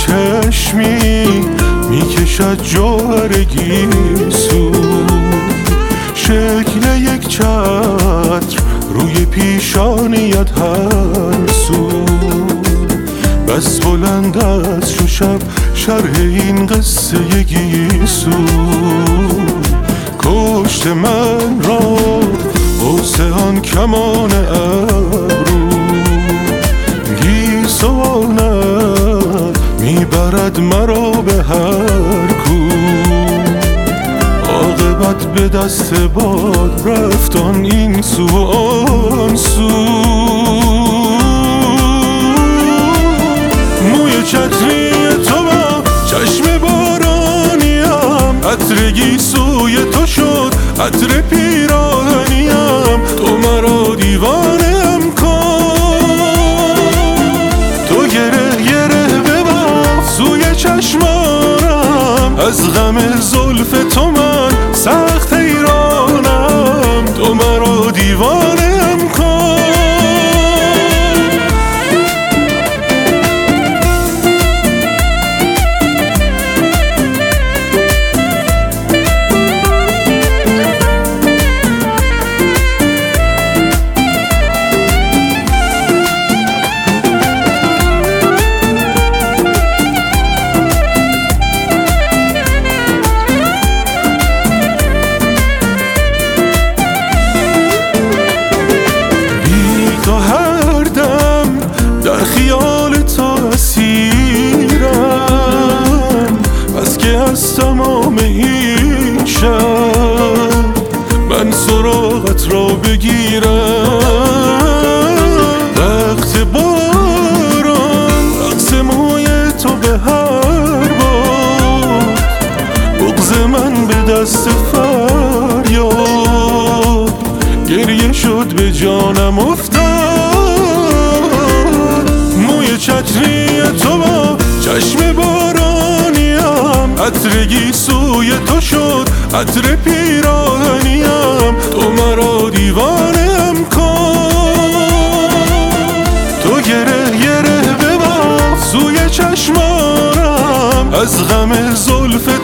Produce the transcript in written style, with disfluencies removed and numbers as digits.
چشمی میکشد جوهر گیسو، شکل یک چتر روی پیشانیت هر سو. بس بلند است شو شب شرح این قصه گیسو، کشت من را قوس آن کمان ابرو. گیسوانت میبرد مرا به هر کو، عاقبت به دست باد رفتان این سو آن سو. موی چتری تو با چشم بارانیم، عطر گیسوی تو شد عطر پیراهنیم. تو مرا دیوانم کن، تو گره گره بباف سوی چشمانم. از غم زلف تو من سخت حیرانم، تو مرا دیوانم کن. خیال تو اسیرم، بس که از تمام این شب من سراغت را بگیرم. وقت باران رقص موی تو به هر باد، بغض من به دست فریاد گریه شد به جانم افتاد. چتری تو با چشم بارانیم، عطر گیسوی تو شد عطر پیراهنیم. تو مرا دیوانم کن، تو گره گره بباف سوی چشمانم. از غم زلف